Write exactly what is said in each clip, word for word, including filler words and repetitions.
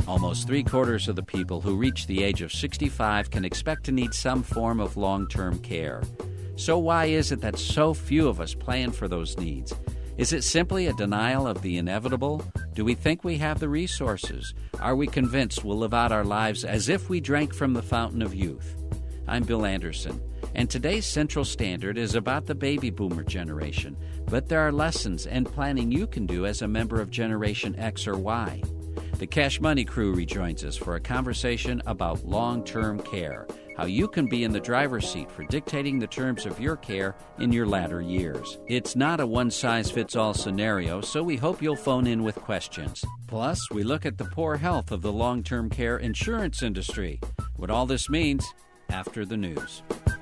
Almost three-quarters of the people who reach the age of sixty-five can expect to need some form of long-term care. So why is it that so few of us plan for those needs? Is it simply a denial of the inevitable? Do we think we have the resources? Are we convinced we'll live out our lives as if we drank from the fountain of youth? I'm Bill Anderson, and today's Central Standard is about the baby boomer generation, but there are lessons and planning you can do as a member of Generation X or Y. The Cash Money crew rejoins us for a conversation about long-term care, how you can be in the driver's seat for dictating the terms of your care in your latter years. It's not a one-size-fits-all scenario, so we hope you'll phone in with questions. Plus, we look at the poor health of the long-term care insurance industry. What all this means after the news.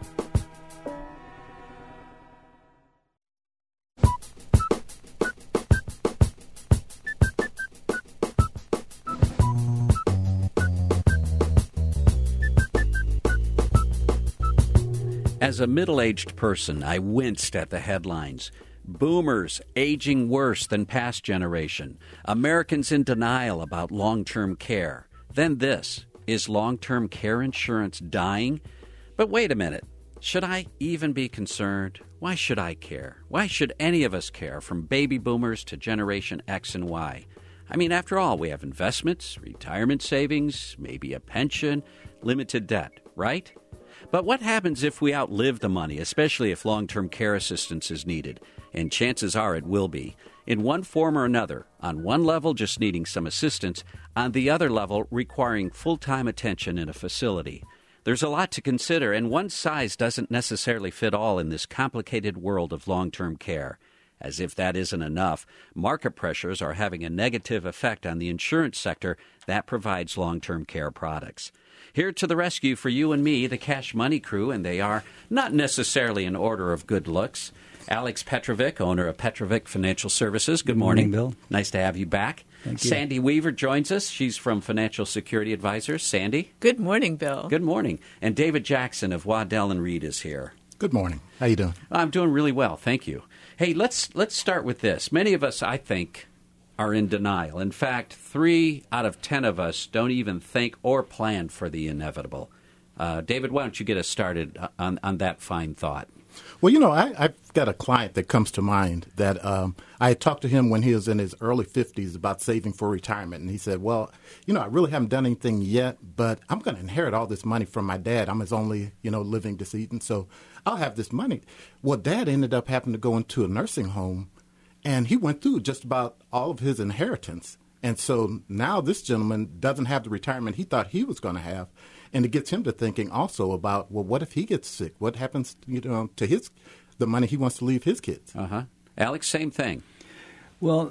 As a middle-aged person, I winced at the headlines. Boomers aging worse than past generation. Americans in denial about long-term care. Then this, is long-term care insurance dying? But wait a minute. Should I even be concerned? Why should I care? Why should any of us care, from baby boomers to Generation X and Y? I mean, after all, we have investments, retirement savings, maybe a pension, limited debt, right? But what happens if we outlive the money, especially if long-term care assistance is needed? And chances are it will be, in one form or another, on one level just needing some assistance, on the other level requiring full-time attention in a facility. There's a lot to consider, and one size doesn't necessarily fit all in this complicated world of long-term care. As if that isn't enough, market pressures are having a negative effect on the insurance sector that provides long-term care products. Here to the rescue for you and me, the Cash Money crew, and they are not necessarily in order of good looks. Alex Petrovic, owner of Petrovic Financial Services. Good, Good morning. morning, Bill. Nice to have you back. Thank you. Sandy Weaver joins us. She's from Financial Security Advisors. Sandy. Good morning, Bill. Good morning. And David Jackson of Waddell and Reed is here. Good morning. How you doing? I'm doing really well, thank you. Hey, let's let's start with this. Many of us, I think, are in denial. In fact, three out of ten of us don't even think or plan for the inevitable. Uh, David, why don't you get us started on, on that fine thought? Well, you know, I, I've got a client that comes to mind that um, I had talked to him when he was in his early fifties about saving for retirement. And he said, well, you know, I really haven't done anything yet, but I'm going to inherit all this money from my dad. I'm his only, you know, living decedent, so I'll have this money. Well, Dad ended up having to go into a nursing home, and he went through just about all of his inheritance. And so now this gentleman doesn't have the retirement he thought he was going to have. And it gets him to thinking also about, well, what if he gets sick? What happens, you know, to his the money he wants to leave his kids? Uh-huh. Alex, same thing. Well,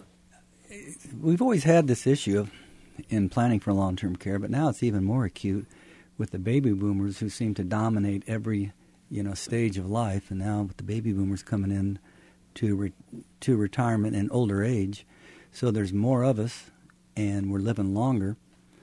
we've always had this issue of, in planning for long-term care, but now it's even more acute with the baby boomers who seem to dominate every, you know, stage of life. And now with the baby boomers coming in to re- to retirement and older age, so there's more of us, and we're living longer.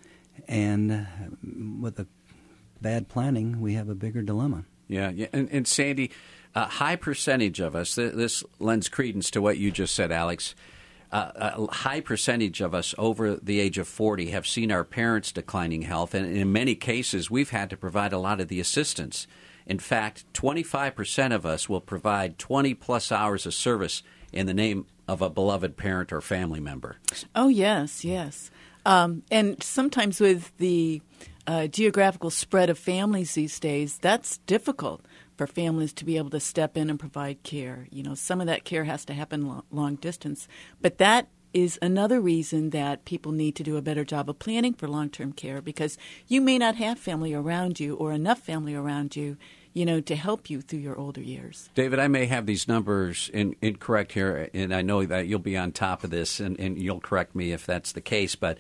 And with the bad planning, we have a bigger dilemma. Yeah, yeah. And, and Sandy, a high percentage of us, th- this lends credence to what you just said, Alex, uh, a high percentage of us over the age of forty have seen our parents' declining health, and in many cases, we've had to provide a lot of the assistance. In fact, twenty-five percent of us will provide twenty-plus hours of service in the name of a beloved parent or family member. Oh, yes, yes. Um, and sometimes with the uh, geographical spread of families these days, that's difficult for families to be able to step in and provide care. You know, some of that care has to happen lo- long distance. But that is another reason that people need to do a better job of planning for long-term care, because you may not have family around you or enough family around you, you know, to help you through your older years. David, I may have these numbers in, incorrect here, and I know that you'll be on top of this, and, and you'll correct me if that's the case, but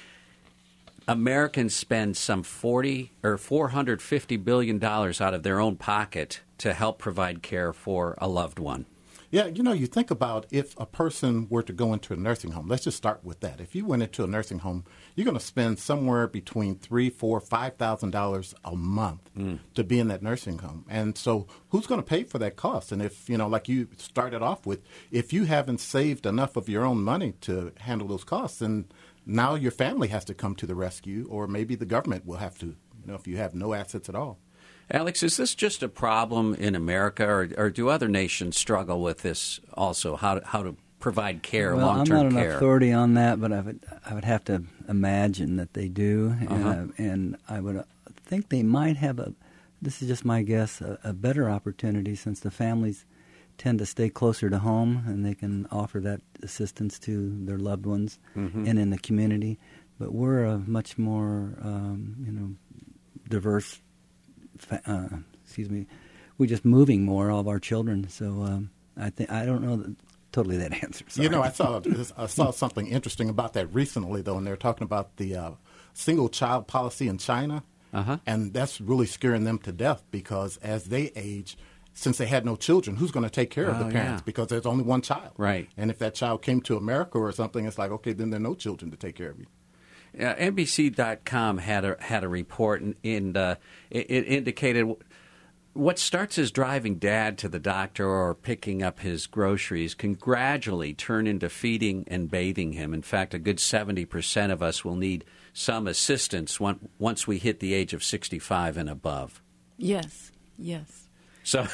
Americans spend some forty or four hundred fifty billion dollars out of their own pocket to help provide care for a loved one. Yeah, you know, you think about if a person were to go into a nursing home. Let's just start with that. If you went into a nursing home, you're going to spend somewhere between three, four, five thousand dollars a month mm. to be in that nursing home. And so, who's going to pay for that cost? And if, you know, like you started off with, if you haven't saved enough of your own money to handle those costs, then now your family has to come to the rescue, or maybe the government will have to, you know, if you have no assets at all. Alex, is this just a problem in America, or, or do other nations struggle with this also, how to, how to provide care, well, long-term I'm not care? an authority on that, but I would I would have to imagine that they do, Uh-huh. and, and I would think they might have a. This is just my guess, a, a better opportunity since the families tend to stay closer to home and they can offer that assistance to their loved ones Mm-hmm. and in the community. But we're a much more, um, you know, diverse. Fa- uh, excuse me. We're just moving more, all of our children. So um, I think I don't know that, totally that answer. Sorry. You know, I saw I saw something interesting about that recently, though, and they're talking about the uh, single child policy in China, Uh-huh. and that's really scaring them to death because as they age, since they had no children, who's going to take care of Oh, the parents? yeah. Because there's only one child, Right. And if that child came to America or something, it's like, okay, then there are no children to take care of you. Uh, N B C dot com had a had a report, and, and uh, it, it indicated what starts as driving dad to the doctor or picking up his groceries can gradually turn into feeding and bathing him. In fact, a good seventy percent of us will need some assistance one, once we hit the age of sixty-five and above. Yes, yes. So,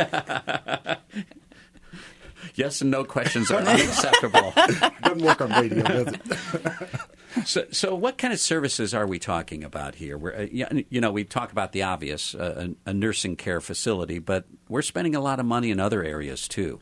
yes and no questions are unacceptable. Doesn't work on radio, does it? So, so what kind of services are we talking about here? We're, uh, y- you know, we talk about the obvious, uh, a, a nursing care facility, but we're spending a lot of money in other areas too.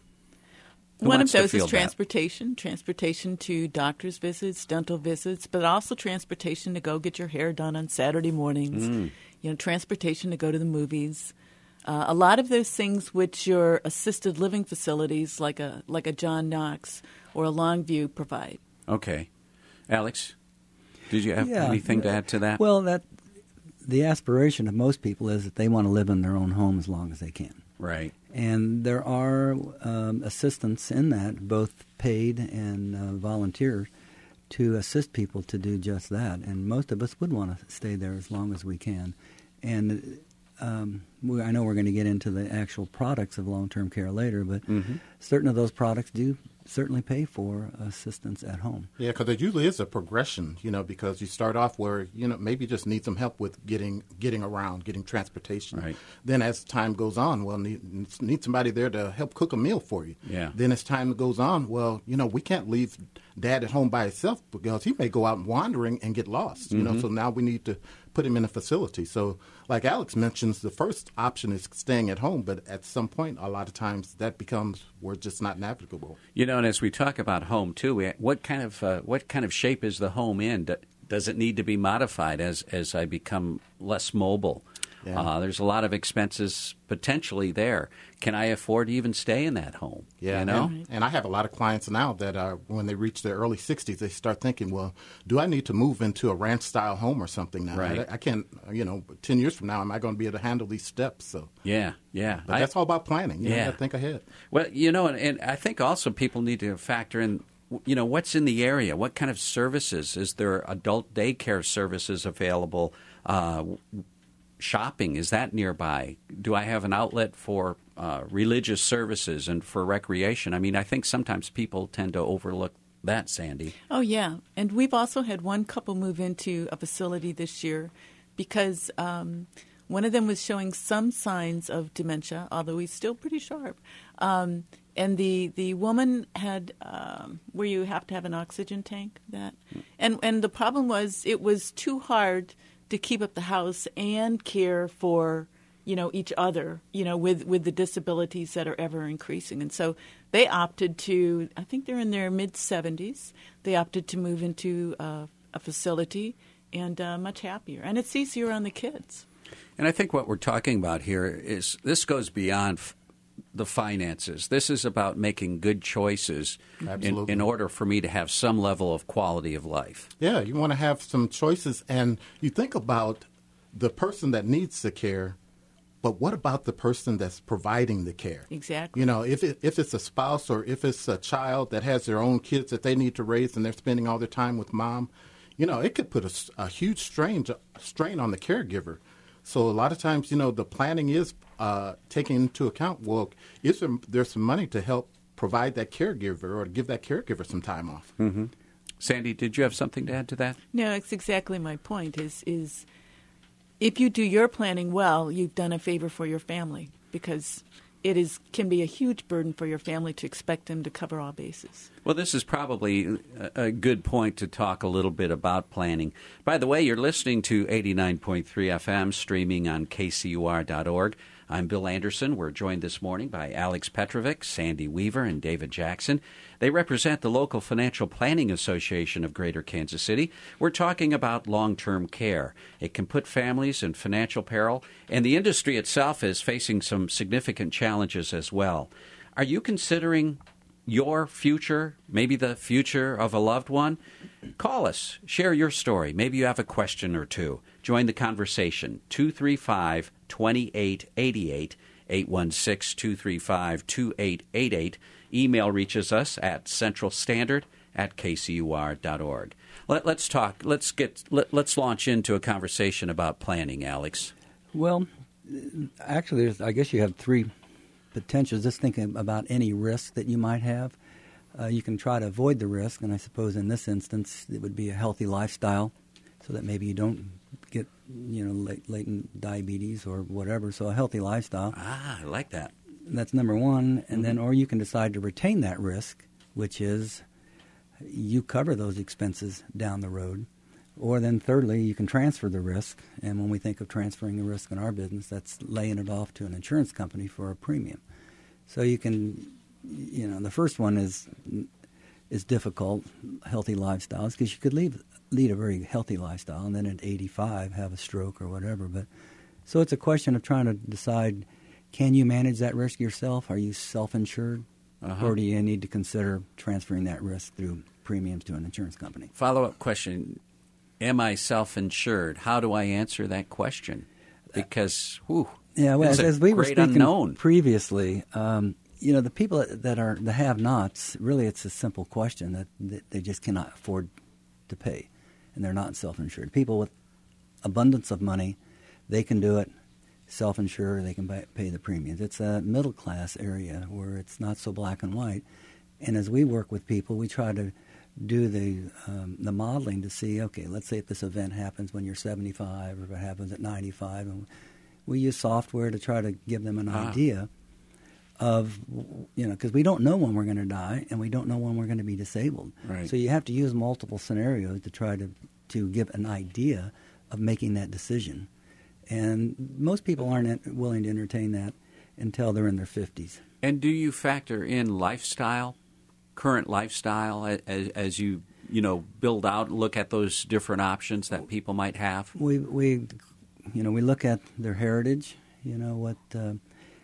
Who One of wants to those is field that? transportation, transportation to doctor's visits, dental visits, but also transportation to go get your hair done on Saturday mornings, Mm. you know, transportation to go to the movies. Uh, a lot of those things which your assisted living facilities like a like a John Knox or a Longview provide. Okay. Alex, did you have Yeah. anything to add to that? Well, that the aspiration of most people is that they want to live in their own home as long as they can. Right. And there are um, assistants in that, both paid and uh, volunteer, to assist people to do just that. And most of us would want to stay there as long as we can. And um, we, I know we're going to get into the actual products of long-term care later, but Mhm. certain of those products do certainly pay for assistance at home. Yeah, because it usually is a progression, you know, because you start off where, you know, maybe you just need some help with getting getting around, getting transportation. Right. Then as time goes on, well, need, need somebody there to help cook a meal for you. Yeah. Then as time goes on, well, you know, we can't leave dad at home by himself because he may go out wandering and get lost, you know, so now we need to put him in a facility. So like Alex mentions, the first option is staying at home, but at some point, a lot of times that becomes where it's just not navigable. You know, and as we talk about home too, we, what kind of uh, what kind of shape is the home in? Do- Does it need to be modified as as I become less mobile? Yeah. Uh, there's a lot of expenses potentially there. Can I afford to even stay in that home? Yeah, you know. and, and I have a lot of clients now that are, when they reach their early sixties, they start thinking, well, do I need to move into a ranch-style home or something now? Right. I, I can't, you know, ten years from now, am I going to be able to handle these steps? So, Yeah, yeah. but I- that's all about planning. You know, Yeah. you got to think ahead. Well, you know, and, and I think also people need to factor in, you know, what's in the area? What kind of services? Is there adult daycare services available? Uh, shopping, is that nearby? Do I have an outlet for uh, religious services and for recreation? I mean, I think sometimes people tend to overlook that, Sandy. Oh, yeah. And we've also had one couple move into a facility this year because um, one of them was showing some signs of dementia, although he's still pretty sharp. Um, and the, the woman had um, where you have to have an oxygen tank. That, and and the problem was it was too hard to keep up the house and care for, you know, each other, you know, with, with the disabilities that are ever increasing. And so they opted to, I think they're in their mid-seventies, they opted to move into uh, a facility and uh, much happier. And it's easier on the kids. And I think what we're talking about here is this goes beyond f- the finances. This is about making good choices in, Absolutely. in order for me to have some level of quality of life. Yeah, you want to have some choices, and you think about the person that needs the care, but what about the person that's providing the care? Exactly. You know, if it, if it's a spouse or if it's a child that has their own kids that they need to raise and they're spending all their time with mom, you know, it could put a, a huge strain strain on the caregiver. So a lot of times, you know, the planning is uh, taking into account, well, is there, there's some money to help provide that caregiver or to give that caregiver some time off. Mm-hmm. Sandy, did you have something to add to that? No, it's exactly my point. Is is if you do your planning well, you've done a favor for your family, because it is can be a huge burden for your family to expect them to cover all bases. Well, this is probably a good point to talk a little bit about planning. By the way, you're listening to eighty-nine point three F M, streaming on K C U R dot org. I'm Bill Anderson. We're joined this morning by Alex Petrovic, Sandy Weaver, and David Jackson. They represent the local Financial Planning Association of Greater Kansas City. We're talking about long-term care. It can put families in financial peril, and the industry itself is facing some significant challenges as well. Are you considering your future, maybe the future of a loved one? Call us. Share your story. Maybe you have a question or two. Join the conversation. two three five, two eight eight eight, eight one six, two three five, two eight eight eight. Email reaches us at centralstandard at k c u r dot org. Let, let's talk. Let's get. Let, let's launch into a conversation about planning, Alex. Well, actually, there's, I guess you have three potentials. Just thinking about any risk that you might have. Uh, you can try to avoid the risk, and I suppose in this instance it would be a healthy lifestyle, so that maybe you don't get, you know, late, latent diabetes or whatever. So a healthy lifestyle. Ah, I like that. That's number one. And Mm-hmm. then, or you can decide to retain that risk, which is you cover those expenses down the road. Or then thirdly, you can transfer the risk. And when we think of transferring the risk in our business, that's laying it off to an insurance company for a premium. So you can, you know, the first one is is difficult, healthy lifestyles, because you could leave, lead a very healthy lifestyle and then at eighty-five have a stroke or whatever. But so it's a question of trying to decide, can you manage that risk yourself? Are you self-insured? Uh-huh. Or do you need to consider transferring that risk through premiums to an insurance company? Follow-up question. Am I self-insured? How do I answer that question? Because, whew, yeah, well, it's as, a as we were great speaking unknown. previously, um, you know, the people that, that are the have-nots, really it's a simple question that, that they just cannot afford to pay, and they're not self-insured. People with abundance of money, they can do it, self-insure, they can buy, pay the premiums. It's a middle-class area where it's not so black and white. And as we work with people, we try to do the um, the modeling to see, okay, let's say if this event happens when you're seventy-five or if it happens at ninety-five, and we use software to try to give them an Ah. idea of, you know, because we don't know when we're going to die and we don't know when we're going to be disabled. Right. So you have to use multiple scenarios to try to, to give an idea of making that decision. And most people aren't willing to entertain that until they're in their fifties. And do you factor in lifestyle, current lifestyle, as, as you you know build out and look at those different options that people might have? We we you know we look at their heritage, you know what uh,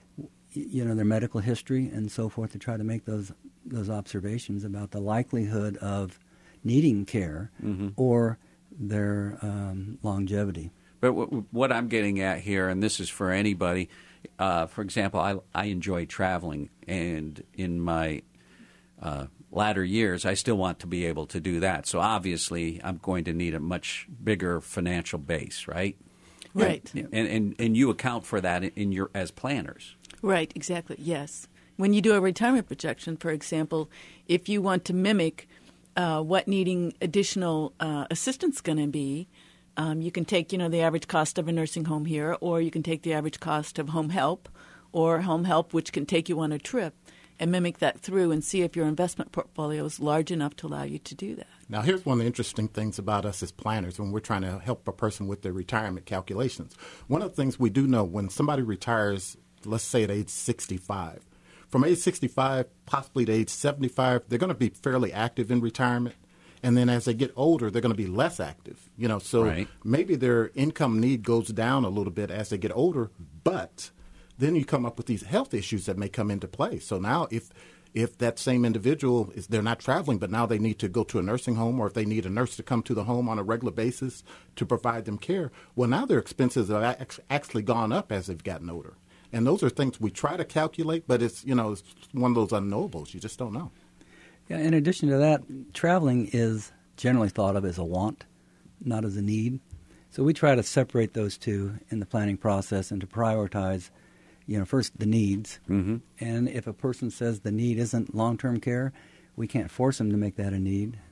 you know their medical history and so forth to try to make those those observations about the likelihood of needing care Mm-hmm. or their um, longevity. But w- what I'm getting at here, and this is for anybody, uh, for example, I, I enjoy traveling, and in my uh, latter years, I still want to be able to do that. So obviously, I'm going to need a much bigger financial base, right? Right. And and, and you account for that in your as planners. Right, exactly, yes. When you do a retirement projection, for example, if you want to mimic uh, what needing additional uh, assistance is going to be, um, you can take, you know, the average cost of a nursing home here, or you can take the average cost of home help, or home help which can take you on a trip, and mimic that through and see if your investment portfolio is large enough to allow you to do that. Now, here's one of the interesting things about us as planners when we're trying to help a person with their retirement calculations. One of the things we do know when somebody retires, let's say at age sixty-five, from age sixty-five, possibly to age seventy-five, they're going to be fairly active in retirement. And then as they get older, they're going to be less active. You know, so Right. maybe their income need goes down a little bit as they get older, but then you come up with these health issues that may come into play. So now if if that same individual is they're not traveling, but now they need to go to a nursing home, or if they need a nurse to come to the home on a regular basis to provide them care, well, now their expenses have ac- actually gone up as they've gotten older. And those are things we try to calculate, but it's, you know, it's one of those unknowables. You just don't know. Yeah, in addition to that, traveling is generally thought of as a want, not as a need. So we try to separate those two in the planning process and to prioritize, you know, first the needs. Mm-hmm. And if a person says the need isn't long-term care, we can't force them to make that a need.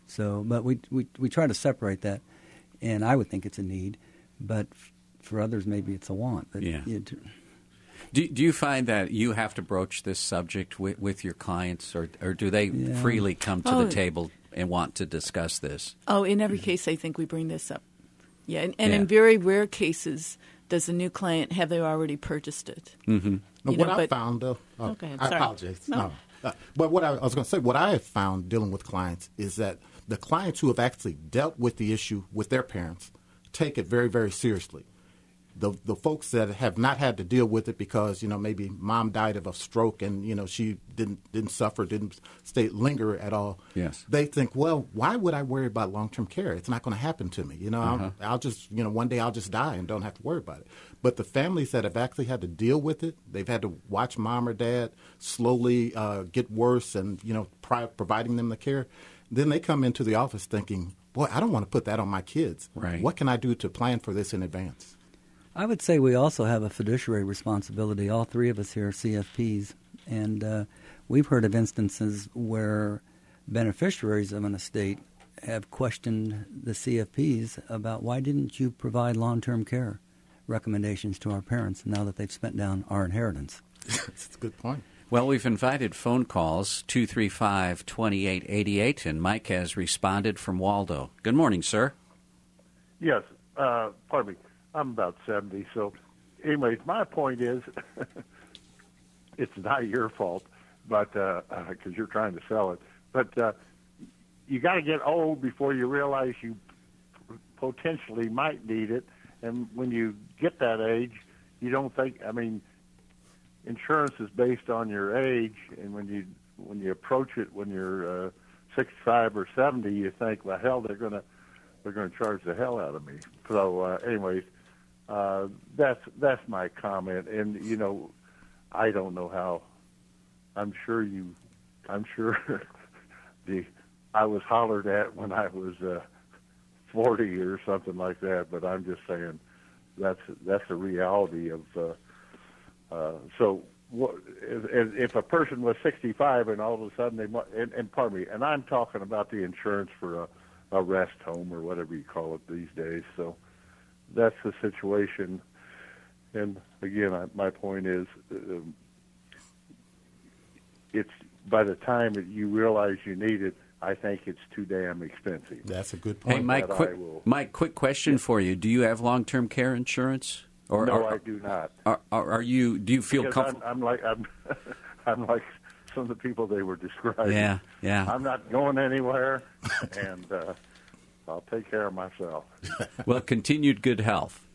So, but we, we, we try to separate that, and I would think it's a need, but f- for others maybe it's a want. But yeah. You, do, do you find that you have to broach this subject with, with your clients, or, or do they Yeah. freely come to Oh. the table and want to discuss this? Oh, in every case, I think we bring this up. Yeah, and, and Yeah. in very rare cases, does a new client have they already purchased it? Mm-hmm. Now, You what know, I but- found, though, oh, Okay, I'm I sorry. apologize. No. No. Uh, but what I, I was going to say, what I have found dealing with clients is that the clients who have actually dealt with the issue with their parents take it very, very seriously. The the folks that have not had to deal with it because, you know, maybe mom died of a stroke and, you know, she didn't didn't suffer, didn't stay linger at all. Yes. They think, well, why would I worry about long-term care? It's not going to happen to me. You know, Uh-huh. I'll, I'll just, you know, one day I'll just die and don't have to worry about it. But the families that have actually had to deal with it, they've had to watch mom or dad slowly uh, get worse and, you know, pri- providing them the care. Then they come into the office thinking, boy, I don't want to put that on my kids. Right. What can I do to plan for this in advance? I would say we also have a fiduciary responsibility. All three of us here are C F Ps, and uh, we've heard of instances where beneficiaries of an estate have questioned the C F Ps about why didn't you provide long-term care recommendations to our parents now that they've spent down our inheritance. That's a good point. Well, we've invited phone calls, two three five, two eight eight eight, and Mike has responded from Waldo. Good morning, sir. Yes, uh, pardon me. I'm about seventy, so anyways, my point is it's not your fault, but because uh, uh, you're trying to sell it. But uh, you got to get old before you realize you potentially might need it, and when you get that age, you don't think. I mean, insurance is based on your age, and when you when you approach it when you're uh, sixty-five or seventy, you think, well, hell, they're gonna they're gonna charge the hell out of me. So, uh, anyways. Uh, that's that's my comment, and you know, I don't know how. I'm sure you, I'm sure the I was hollered at when I was uh, forty or something like that. But I'm just saying that's that's the reality of. Uh, uh, so what, if, if a person was sixty-five and all of a sudden they and, and pardon me, and I'm talking about the insurance for a, a rest home or whatever you call it these days. So. That's the situation, and again, I, my point is, um, it's by the time that you realize you need it, I think it's too damn expensive. That's a good point. Hey, Mike, That quick, I will- Mike, quick question for you. Do you have long-term care insurance? Or, no, or, I do not. Are, are, are you? Do you feel Because comfortable? I'm, I'm like I'm, I'm like some of the people they were describing. Yeah, yeah. I'm not going anywhere, and uh, I'll take care of myself. Well, continued good health.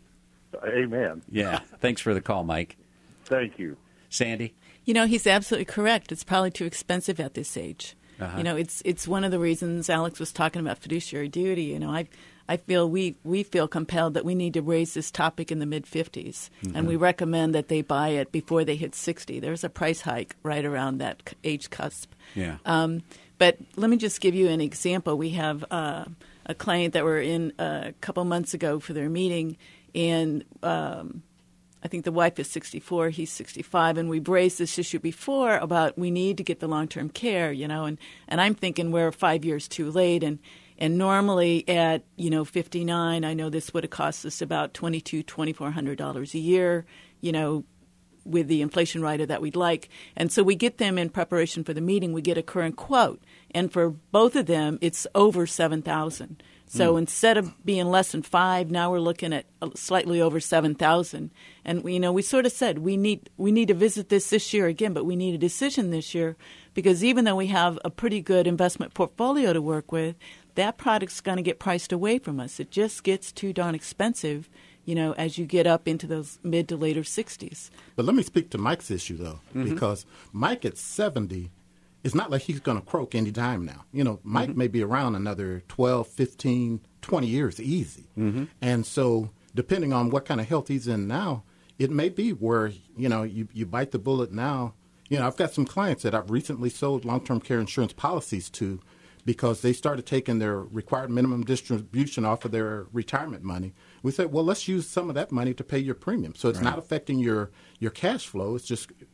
Amen. Yeah. Thanks for the call, Mike. Thank you. Sandy? You know, he's absolutely correct. It's probably too expensive at this age. Uh-huh. You know, it's it's one of the reasons Alex was talking about fiduciary duty. You know, I I feel we, we feel compelled that we need to raise this topic in the mid fifties, Mm-hmm. and we recommend that they buy it before they hit sixty. There's a price hike right around that c- age cusp. Yeah. Um, but let me just give you an example. We have uh, a client that were in a couple months ago for their meeting, and um, I think the wife is sixty-four, he's sixty-five, and we've raised this issue before about we need to get the long-term care, you know, and, and I'm thinking we're five years too late, and and normally at, you know, fifty-nine, I know this would have cost us about twenty-two hundred dollars, twenty-four hundred dollars a year, you know, with the inflation rider that we'd like. And so we get them in preparation for the meeting, we get a current quote, and for both of them, it's over seven thousand dollars. So mm. instead of being less than five, now we're looking at slightly over seven thousand. And you know, we sort of said we need we need to visit this this year again, but we need a decision this year because even though we have a pretty good investment portfolio to work with, that product's going to get priced away from us. It just gets too darn expensive, you know, as you get up into those mid to later sixties. But let me speak to Mike's issue though, mm-hmm. because Mike at seventy. It's not like he's going to croak any time now. You know, Mike mm-hmm. may be around another twelve, fifteen, twenty years easy. Mm-hmm. And so depending on what kind of health he's in now, it may be where, you know, you, you bite the bullet now. You know, I've got some clients that I've recently sold long-term care insurance policies to because they started taking their required minimum distribution off of their retirement money. We said, well, let's use some of that money to pay your premium. So it's right. not affecting your, your cash flow. It's just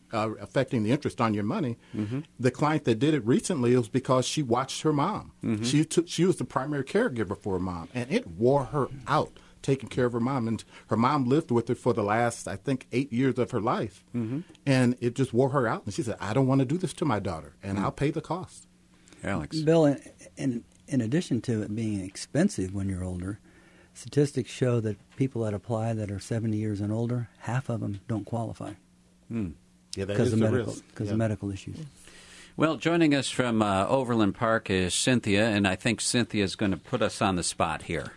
uh, affecting the interest on your money. Mm-hmm. The client that did it recently was because she watched her mom. Mm-hmm. She took, she was the primary caregiver for her mom, and it wore her out taking care of her mom. And her mom lived with her for the last, I think, eight years of her life. Mm-hmm. And it just wore her out. And she said, I don't want to do this to my daughter, and Mm-hmm. I'll pay the cost. Alex. Bill, in, in, in addition to it being expensive when you're older, statistics show that people that apply that are seventy years and older, half of them don't qualify Hmm. Yeah, that because is of the medical, risk. because Yeah. of medical issues. Well, joining us from uh, Overland Park is Cynthia, and I think Cynthia is going to put us on the spot here.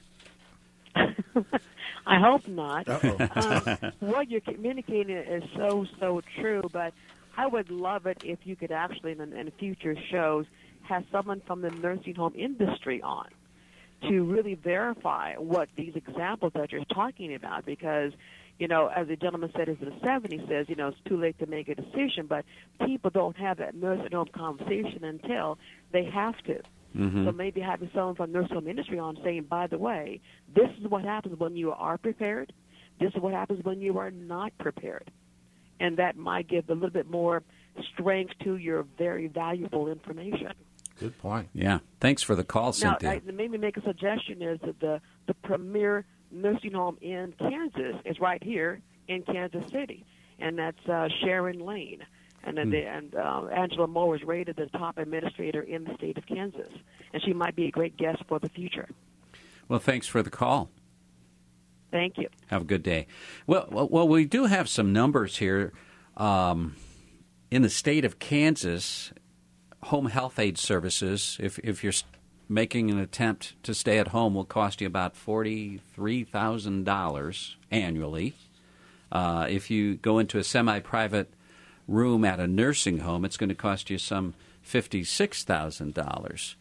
I hope not. Uh-oh. um, what you're communicating is so, so true, but I would love it if you could actually, in, in future shows, have someone from the nursing home industry on to really verify what these examples that you're talking about, because, you know, as the gentleman said in the seventies, says, you know, it's too late to make a decision, but people don't have that nursing home conversation until they have to. Mm-hmm. So maybe having someone from the nursing home industry on saying, by the way, this is what happens when you are prepared. This is what happens when you are not prepared. And that might give a little bit more strength to your very valuable information. Good point. Yeah. Thanks for the call, Now, Cynthia. I, maybe make a suggestion is that the, the premier nursing home in Kansas is right here in Kansas City, and that's uh, Sharon Lane. And, then Hmm. they, and uh, Angela Moore is rated the top administrator in the state of Kansas, and she might be a great guest for the future. Well, thanks for the call. Thank you. Have a good day. Well, well, well we do have some numbers here. Um, in the state of Kansas, home health aid services, if, if you're making an attempt to stay at home, will cost you about forty-three thousand dollars annually. Uh, if you go into a semi-private room at a nursing home, it's going to cost you some fifty-six thousand dollars.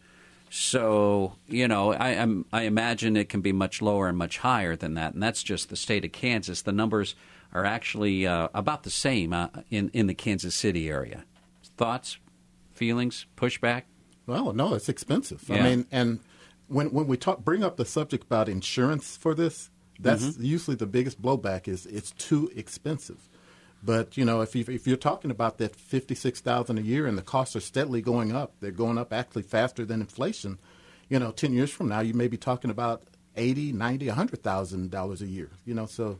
So, you know, I, I'm, I imagine it can be much lower and much higher than that, and that's just the state of Kansas. The numbers are actually uh, about the same uh, in, in the Kansas City area. Thoughts, feelings, pushback? Well, no, it's expensive. Yeah. I mean, and when when we talk, bring up the subject about insurance for this, that's Mm-hmm. usually the biggest blowback is it's too expensive. But you know, if you, if you're talking about that fifty-six thousand a year and the costs are steadily going up, they're going up actually faster than inflation. You know, ten years from now, you may be talking about eighty, ninety, a hundred thousand dollars a year. You know, so.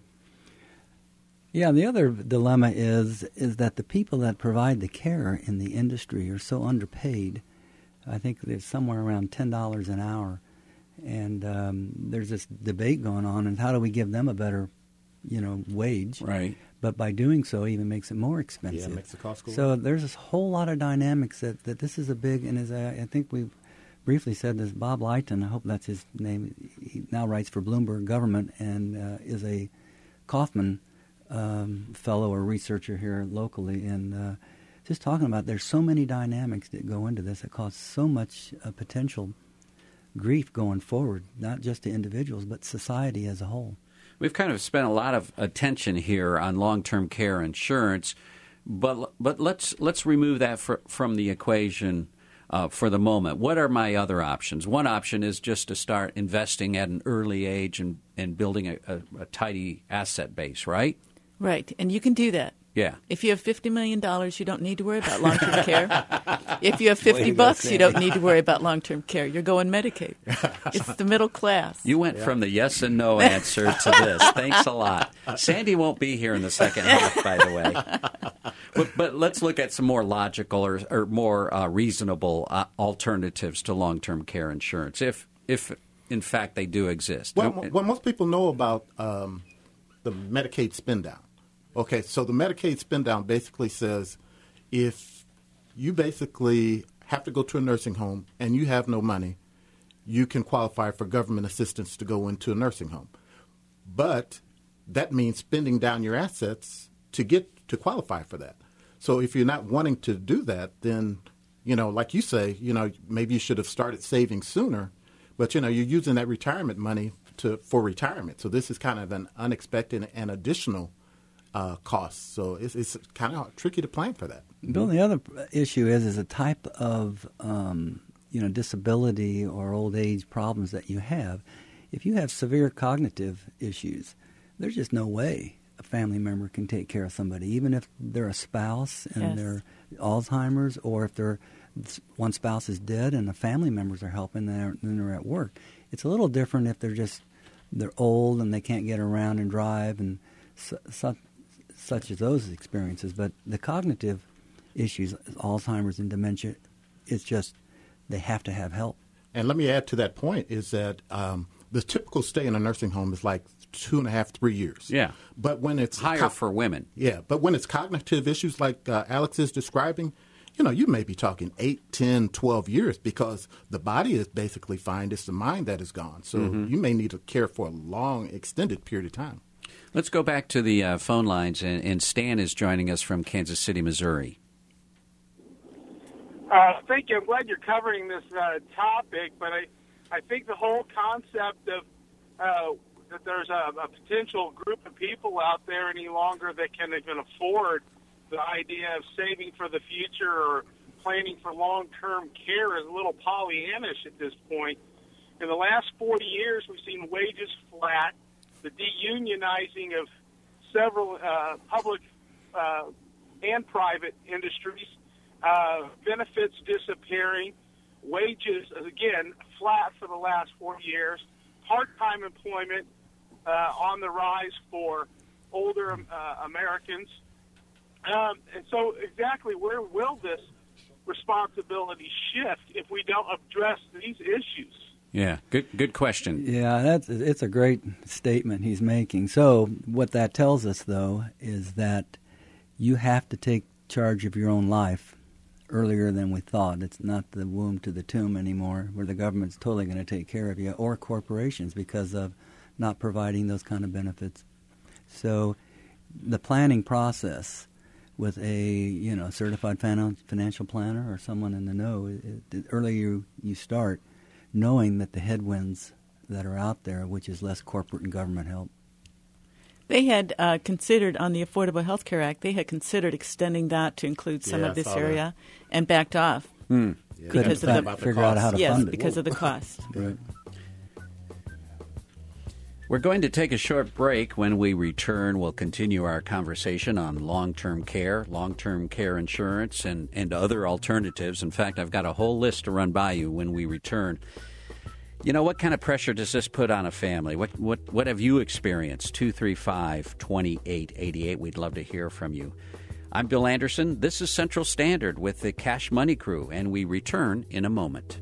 Yeah, and the other dilemma is is that the people that provide the care in the industry are so underpaid. I think there's somewhere around ten dollars an hour, and um, there's this debate going on, and how do we give them a better, you know, wage? Right. But by doing so, even makes it more expensive. Yeah, it makes the cost go So up. there's this whole lot of dynamics that, that this is a big, and as I, I think we briefly said this, Bob Lighton, I hope that's his name, he now writes for Bloomberg Government and uh, is a Kaufman um, fellow or researcher here locally, and uh, just talking about there's so many dynamics that go into this that cause so much uh, potential grief going forward, not just to individuals, but society as a whole. We've kind of spent a lot of attention here on long-term care insurance, but but let's let's remove that for, from the equation uh, for the moment. What are my other options? One option is just to start investing at an early age and, and building a, a, a tidy asset base, right? Right, and you can do that. Yeah. If you have fifty million dollars, you don't need to worry about long-term care. If you have Way fifty to go, bucks, you Sandy. don't need to worry about long-term care. You're going Medicaid. It's the middle class. You went from the yes and no answer to this. Thanks a lot. Sandy won't be here in the second half, by the way. But, but let's look at some more logical or, or more uh, reasonable uh, alternatives to long-term care insurance, if, if in fact, they do exist. Well, well most people know about um, the Medicaid spin down. Okay, so the Medicaid spin down basically says if you basically have to go to a nursing home and you have no money, you can qualify for government assistance to go into a nursing home. But that means spending down your assets to get to qualify for that. So if you're not wanting to do that, then, you know, like you say, you know, maybe you should have started saving sooner. But, you know, you're using that retirement money to for retirement. So this is kind of an unexpected and additional Uh, costs. So it's, it's kind of tricky to plan for that. Bill, the other issue is is a type of um, you know disability or old age problems that you have. If you have severe cognitive issues, there's just no way a family member can take care of somebody, even if they're a spouse and Yes. they're Alzheimer's, or if they're one spouse is dead and the family members are helping and they're, they're at work. It's a little different if they're just they're old and they can't get around and drive and su- su- such as those experiences. But the cognitive issues, Alzheimer's and dementia, it's just they have to have help. And let me add to that point is that um, the typical stay in a nursing home is like two and a half, three years. Yeah. But when it's Higher co- for women. Yeah, but when it's cognitive issues like uh, Alex is describing, you know, you may be talking eight, ten, twelve years because the body is basically fine. It's the mind that is gone. So Mm-hmm. you may need to care for a long, extended period of time. Let's go back to the uh, phone lines, and, and Stan is joining us from Kansas City, Missouri. Uh, thank you. I'm glad you're covering this uh, topic, but I, I think the whole concept of uh, that there's a, a potential group of people out there any longer that can even afford the idea of saving for the future or planning for long-term care is a little Pollyannish at this point. In the last forty years, we've seen wages flat, the deunionizing of several uh, public uh, and private industries, uh, benefits disappearing, wages, again, flat for the last forty years, part-time employment uh, on the rise for older uh, Americans. Um, and so exactly where will this responsibility shift if we don't address these issues? Yeah, good good question. Yeah, that's it's a great statement he's making. So what that tells us, though, is that you have to take charge of your own life earlier than we thought. It's not the womb to the tomb anymore, where the government's totally going to take care of you, or corporations because of not providing those kind of benefits. So the planning process with a you know certified finan- financial planner or someone in the know, it, the earlier you, you start, knowing that the headwinds that are out there, which is less corporate and government help. They had uh, considered on the Affordable Health Care Act, they had considered extending that to include some Yeah, of I this saw area and backed off. Hmm. Yeah, Because that's of the- the- about the figure out cost. how to Yes, fund it. because of the cost. Right. We're going to take a short break. When we return, we'll continue our conversation on long-term care, long-term care insurance, and, and other alternatives. In fact, I've got a whole list to run by you when we return. You know, what kind of pressure does this put on a family? What what what have you experienced? two three five, two eight eight eight. We'd love to hear from you. I'm Bill Anderson. This is Central Standard with the Cash Money Crew, and we return in a moment.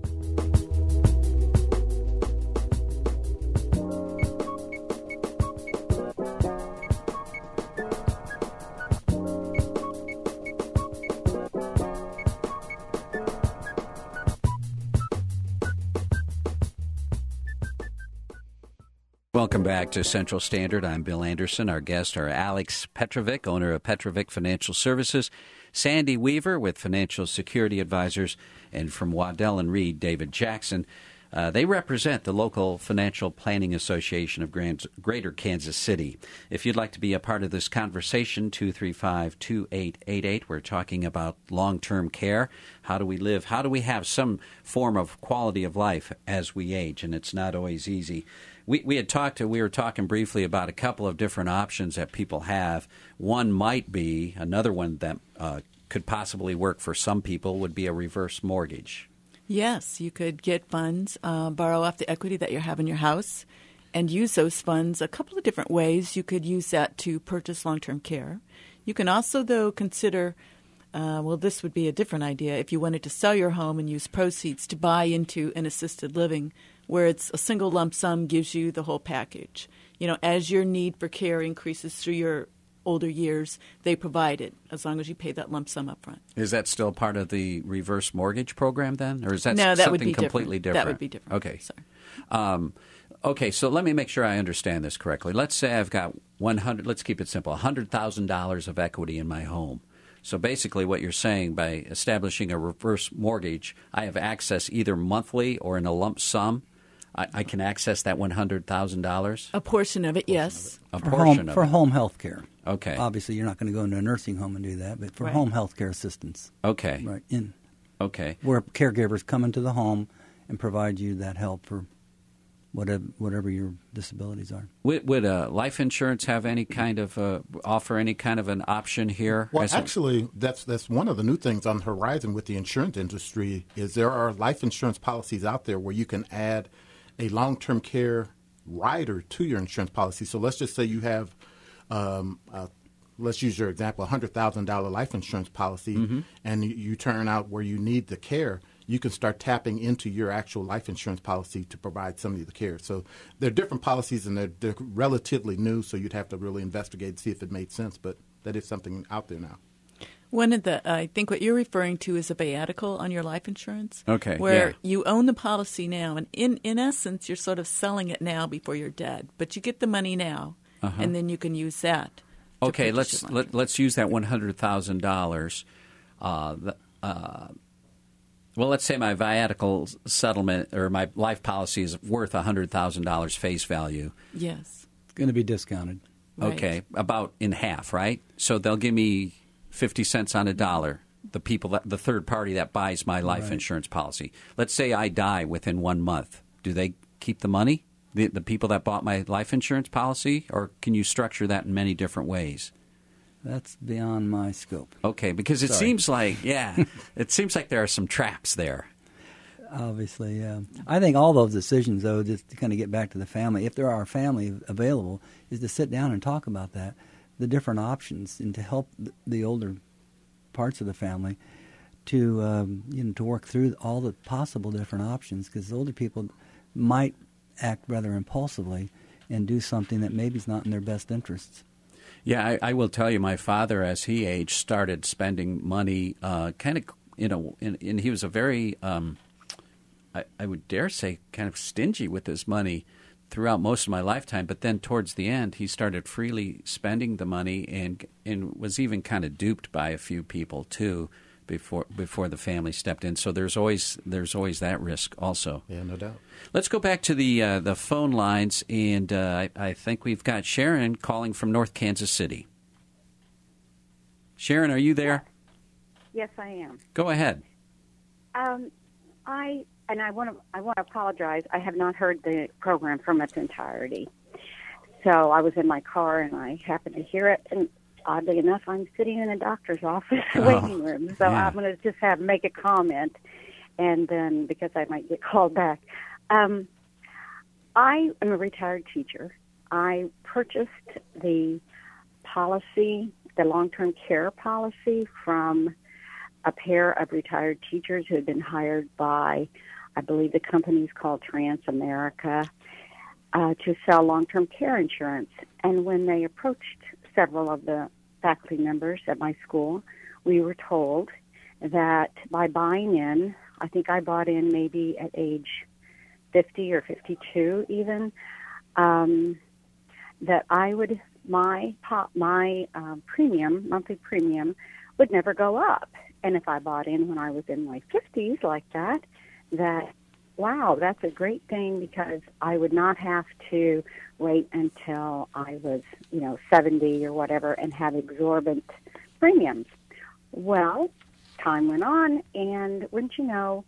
Welcome back to Central Standard. I'm Bill Anderson. Our guests are Alex Petrovic, owner of Petrovic Financial Services, Sandy Weaver with Financial Security Advisors, and from Waddell and Reed, David Jackson. Uh, they represent the local Financial Planning Association of Grand, Greater Kansas City. If you'd like to be a part of this conversation, two three five, two eight eight eight. We're talking about long-term care. How do we live? How do we have some form of quality of life as we age? And it's not always easy. We we had talked to, we were talking briefly about a couple of different options that people have. One might be, another one that uh, could possibly work for some people would be a reverse mortgage. Yes, you could get funds, uh, borrow off the equity that you have in your house, and use those funds a couple of different ways. You could use that to purchase long-term care. You can also, though, consider, uh, well, this would be a different idea, if you wanted to sell your home and use proceeds to buy into an assisted living, where it's a single lump sum gives you the whole package. You know, as your need for care increases through your older years, they provide it, as long as you pay that lump sum up front. Is that still part of the reverse mortggage program then? Or is that no, that something would be completely different. different? That would be different. Okay. Sorry. Um, okay, so let me make sure I understand this correctly. Let's say I've got one hundred, let's keep it simple, one hundred thousand dollars of equity in my home. So basically what you're saying, by establishing a reverse mortgage, I have access either monthly or in a lump sum. I, I can access that one hundred thousand dollars? A portion of it, yes. A For portion home, of for it. home health care. Okay. Obviously, you're not going to go into a nursing home and do that, but for Right. home health care assistance. Okay. Right. In Okay. where caregivers come into the home and provide you that help for whatever whatever your disabilities are. Would, would uh, life insurance have any kind of uh, offer any kind of an option here? Well, As a- actually, that's that's one of the new things on the horizon with the insurance industry is there are life insurance policies out there where you can add a long-term care rider to your insurance policy. So let's just say you have, um, uh, let's use your example, a one hundred thousand dollars life insurance policy, mm-hmm. and you, you turn out where you need the care. You can start tapping into your actual life insurance policy to provide some of the care. So they're different policies, and they're, they're relatively new, so you'd have to really investigate and see if it made sense. But that is something out there now. One of the, I think what you're referring to is a viatical on your life insurance. Okay, Where yeah. you own the policy now, and in, in essence, you're sort of selling it now before you're dead. But you get the money now, Uh-huh. and then you can use that. to Okay, purchase let's your let, life let's use that one hundred thousand dollars. Uh, the, uh, well, let's say my viatical settlement or my life policy is worth one hundred thousand dollars face value. Yes. It's going to be discounted. Right. Okay, about in half, right? So they'll give me fifty cents on a dollar. The people, that, the third party that buys my life Right. insurance policy. Let's say I die within one month. Do they keep the money? The, the people that bought my life insurance policy, or can you structure that in many different ways? That's beyond my scope. Okay, because it Sorry. seems like, yeah, it seems like there are some traps there. Obviously, yeah. I think all those decisions, though, just to kind of get back to the family, if there are family available, is to sit down and talk about that, the different options, and to help the older parts of the family to um, you know to work through all the possible different options, because older people might act rather impulsively and do something that maybe is not in their best interests. Yeah, I, I will tell you, my father, as he aged, started spending money uh, kind of, you know, and, and he was a very, um, I, I would dare say, kind of stingy with his money throughout most of my lifetime. But then towards the end, he started freely spending the money and and was even kind of duped by a few people, too, before before the family stepped in. So there's always there's always that risk also. Yeah, no doubt. Let's go back to the uh, the phone lines, and uh, I, I think we've got Sharon calling from North Kansas City. Sharon, are you there? Yes, I am. Go ahead. Um, I and I want to I want to apologize. I have not heard the program from its entirety. So I was in my car and I happened to hear it, and oddly enough, I'm sitting in a doctor's office Oh, waiting room. So yeah. I'm going to just have make a comment, and then because I might get called back. Um, I am a retired teacher. I purchased the policy, the long-term care policy, from a pair of retired teachers who had been hired by, I believe the company's called Transamerica, uh, to sell long-term care insurance. And when they approached several of the faculty members at my school, we were told that by buying in, I think I bought in maybe at age fifty or fifty-two even, um, that I would, my pop, my uh, premium, monthly premium, would never go up. And if I bought in when I was in my fifties like that, that, wow, that's a great thing because I would not have to wait until I was, you know, seventy or whatever and have exorbitant premiums. Well, time went on, and wouldn't you know,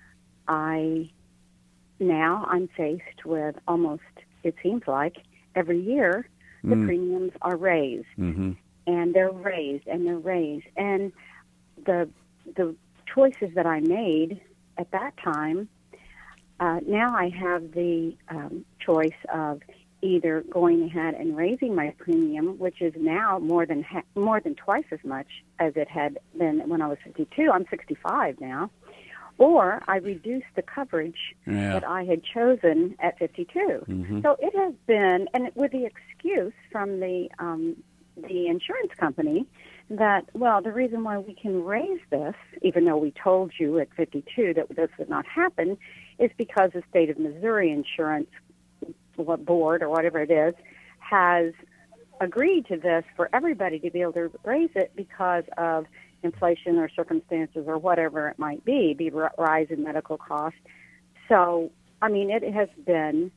I, now I'm faced with almost, it seems like, every year the Mm. premiums are raised. Mm-hmm. And they're raised, and they're raised. And the the choices that I made at that time, uh, now I have the um, choice of either going ahead and raising my premium, which is now more than ha- more than twice as much as it had been when I was fifty-two. I'm sixty-five now. Or I reduced the coverage Yeah. that I had chosen at fifty-two. Mhm. So it has been, and with the excuse from the um, the insurance company that, well, the reason why we can raise this, even though we told you at fifty-two that this would not happen, is because the state of Missouri Insurance Board, or whatever it is, has agreed to this for everybody to be able to raise it because of inflation or circumstances or whatever it might be, be rise in medical costs. So, I mean, it has been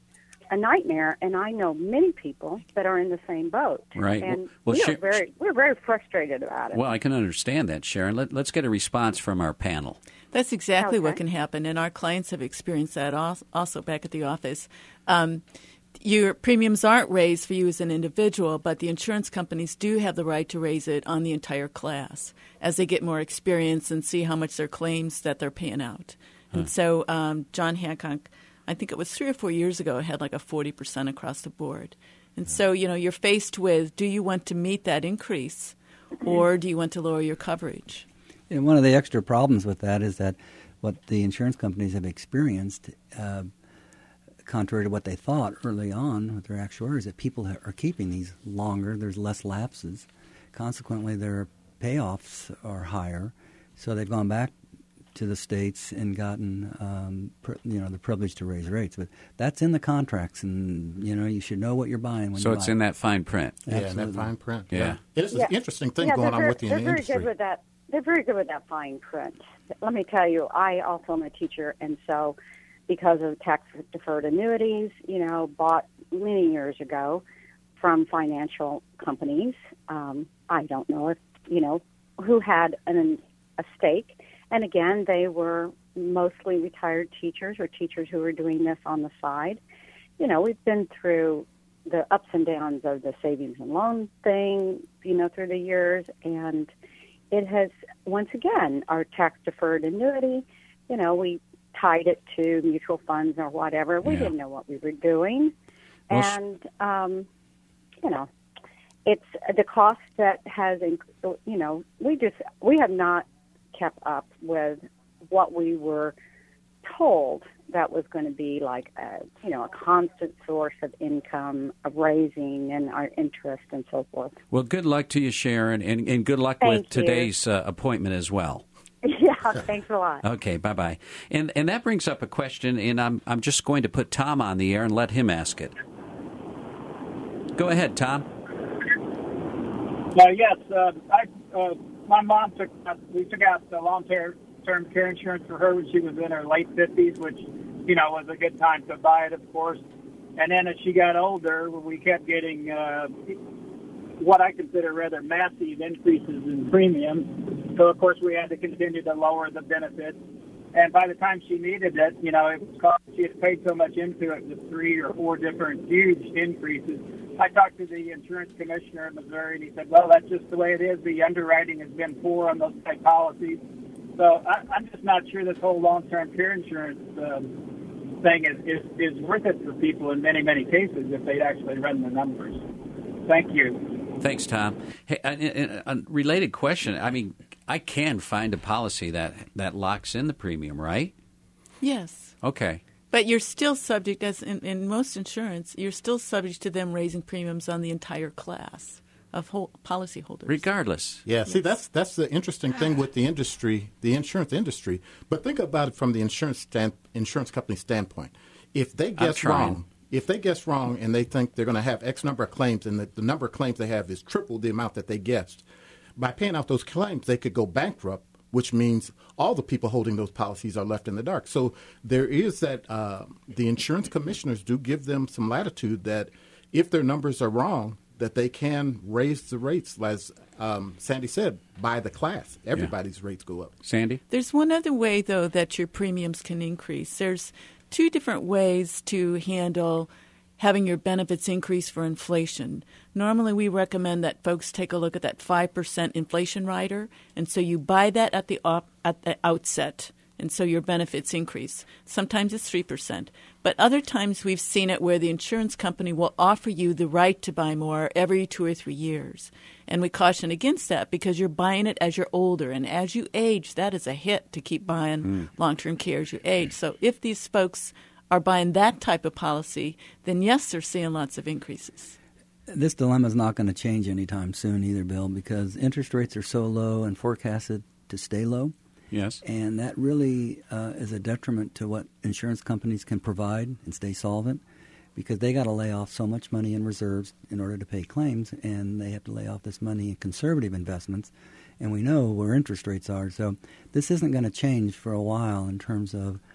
a nightmare, and I know many people that are in the same boat. Right. And well, we Sher- are very, we're very frustrated about it. Well, I can understand that, Sharon. Let, let's get a response from our panel. That's exactly Okay. what can happen, and our clients have experienced that als- also back at the office. Um, your premiums aren't raised for you as an individual, but the insurance companies do have the right to raise it on the entire class as they get more experience and see how much their claims that they're paying out. And Huh. so um, John Hancock, I think it was three or four years ago, had like a forty percent across the board. And so, you know, you're faced with, do you want to meet that increase or do you want to lower your coverage? And one of the extra problems with that is that what the insurance companies have experienced, uh, contrary to what they thought early on with their actuaries, that people are keeping these longer. There's less lapses. Consequently, their payoffs are higher. So they've gone back to the states and gotten, um, pr- you know, the privilege to raise rates. But that's in the contracts, and, you know, you should know what you're buying when So you it's buy in it. that fine print. Yeah, and Absolutely. that fine print. Yeah. It's Yeah. an interesting thing yeah, going they're on very, with you they're in the very industry. good with that. They're very good with that fine print. Let me tell you, I also am a teacher, and so because of tax-deferred annuities, you know, bought many years ago from financial companies. Um, I don't know if, you know, who had an, a stake. And again, they were mostly retired teachers or teachers who were doing this on the side. You know, we've been through the ups and downs of the savings and loan thing, you know, through the years. And it has, once again, our tax-deferred annuity, you know, we tied it to mutual funds or whatever. We Yeah. didn't know what we were doing. Well, sh- and, um, you know, it's the cost that has, inc- you know, we just, we have not kept up with what we were told that was going to be like a, you know, a constant source of income, of raising and our interest and so forth. Well, good luck to you, Sharon, and, and good luck Thank with you. today's uh, appointment as well. Yeah, thanks a lot. Okay, bye-bye. And and that brings up a question, and I'm I'm just going to put Tom on the air and let him ask it. Go ahead, Tom. Uh, yes, uh, I, uh, my mom took, uh, we took out the long-term term care insurance for her when she was in her late fifties, which, you know, was a good time to buy it, of course. And then as she got older, we kept getting uh, what I consider rather massive increases in premiums. So, of course, we had to continue to lower the benefits. And by the time she needed it, you know, it was cost, she had paid so much into it with three or four different huge increases. I talked to the insurance commissioner in Missouri, and he said, well, that's just the way it is. The underwriting has been poor on those type policies. So I, I'm just not sure this whole long-term care insurance um, thing is, is, is worth it for people in many, many cases if they'd actually run the numbers. Thank you. Thanks, Tom. Hey, a, a, a related question. I mean, I can find a policy that, that locks in the premium, right? Yes. Okay. But you're still subject, as in, in most insurance, you're still subject to them raising premiums on the entire class of whole policyholders. Regardless. Yeah, see, that's that's the interesting thing with the industry, the insurance industry. But think about it from the insurance stand, insurance company standpoint. If they guess trying. wrong, if they guess wrong and they think they're going to have X number of claims and the, the number of claims they have is triple the amount that they guessed, by paying out those claims, they could go bankrupt, which means all the people holding those policies are left in the dark. So there is that uh, the insurance commissioners do give them some latitude that if their numbers are wrong, that they can raise the rates, as um, Sandy said, by the class. Everybody's rates go up. Sandy? There's one other way, though, that your premiums can increase. There's two different ways to handle having your benefits increase for inflation. Normally, we recommend that folks take a look at that five percent inflation rider, and so you buy that at the op- at the outset, and so your benefits increase. Sometimes it's three percent, but other times we've seen it where the insurance company will offer you the right to buy more every two or three years. And we caution against that because you're buying it as you're older, and as you age, that is a hit to keep buying mm. long-term care as you age. So if these folks are buying that type of policy, then yes, they're seeing lots of increases. This dilemma is not going to change anytime soon either, Bill, because interest rates are so low and forecasted to stay low. Yes. And that really uh, is a detriment to what insurance companies can provide and stay solvent, because they got to lay off so much money in reserves in order to pay claims, and they have to lay off this money in conservative investments. And we know where interest rates are. So this isn't going to change for a while in terms of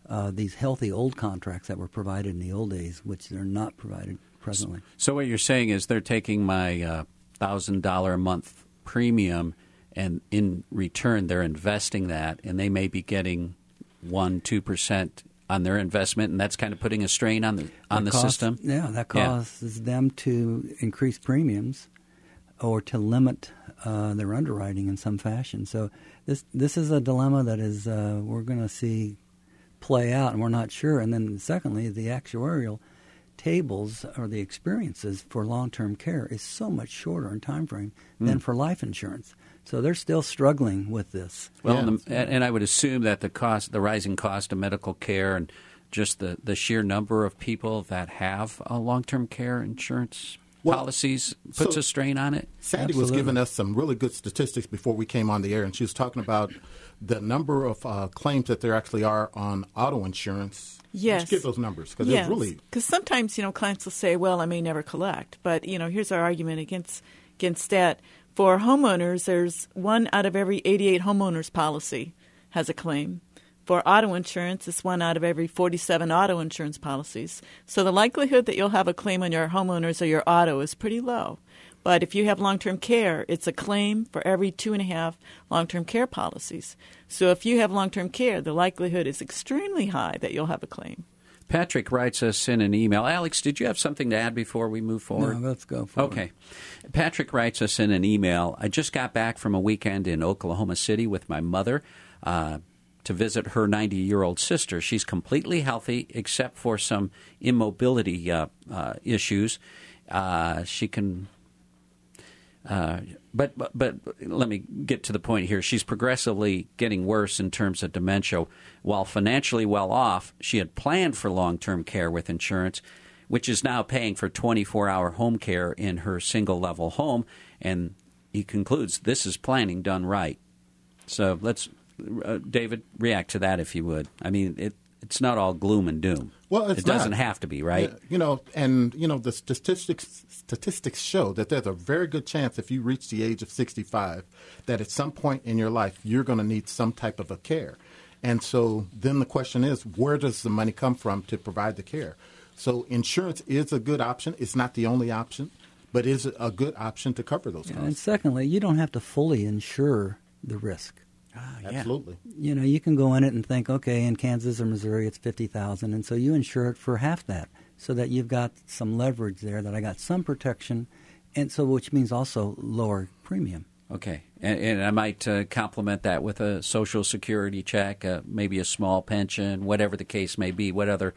uh, these healthy old contracts that were provided in the old days, which they're not provided presently. So what you're saying is they're taking my uh, one thousand dollars a month premium, and in return they're investing that, and they may be getting one, two percent on their investment, and that's kind of putting a strain on the on That the costs- system. Yeah, that Yeah. causes them to increase premiums or to limit uh, their underwriting in some fashion. So this this is a dilemma that is uh, we're going to see play out, and we're not sure. And then secondly, the actuarial tables or the experiences for long-term care is so much shorter in time frame than Mm. for life insurance. So they're still struggling with this. Well, and, the, and I would assume that the cost, the rising cost of medical care, and just the, the sheer number of people that have uh, long-term care insurance Well, policies puts so a strain on it. Sandy was giving us some really good statistics before we came on the air, and she was talking about the number of uh, claims that there actually are on auto insurance. Yes. Let's give those numbers, because Yes. it's really... Because sometimes, you know, clients will say, well, I may never collect. But, you know, here's our argument against against that. For homeowners, there's one out of every eighty-eight homeowners policy has a claim. For auto insurance, it's one out of every forty-seven auto insurance policies. So the likelihood that you'll have a claim on your homeowners or your auto is pretty low. But if you have long-term care, it's a claim for every two and a half long-term care policies. So if you have long-term care, the likelihood is extremely high that you'll have a claim. Patrick writes us in an email. Alex, did you have something to add before we move forward? No, let's go forward. Okay. Patrick writes us in an email. I just got back from a weekend in Oklahoma City with my mother uh, to visit her ninety-year-old sister. She's completely healthy except for some immobility uh, uh, issues. Uh, she can... Uh, but, but but let me get to the point here. She's progressively getting worse in terms of dementia. While financially well off, she had planned for long-term care with insurance, which is now paying for twenty-four hour home care in her single-level home. And he concludes this is planning done right. So let's, uh, David, react to that if you would. I mean, it, it's not all gloom and doom. Well, it's it doesn't not. have to be, right? Yeah, you know, and you know the statistics statistics show that there's a very good chance if you reach the age of sixty-five that at some point in your life you're going to need some type of a care. And so then the question is, where does the money come from to provide the care? So insurance is a good option. It's not the only option, but is a good option to cover those Yeah, costs. and secondly, you don't have to fully insure the risk. Ah, yeah. Absolutely. You know, you can go in it and think, okay, in Kansas or Missouri it's fifty thousand, and so you insure it for half that, so that you've got some leverage there, that I got some protection, and so which means also lower premium. Okay, and, and I might uh, complement that with a Social Security check, uh, maybe a small pension, whatever the case may be, what other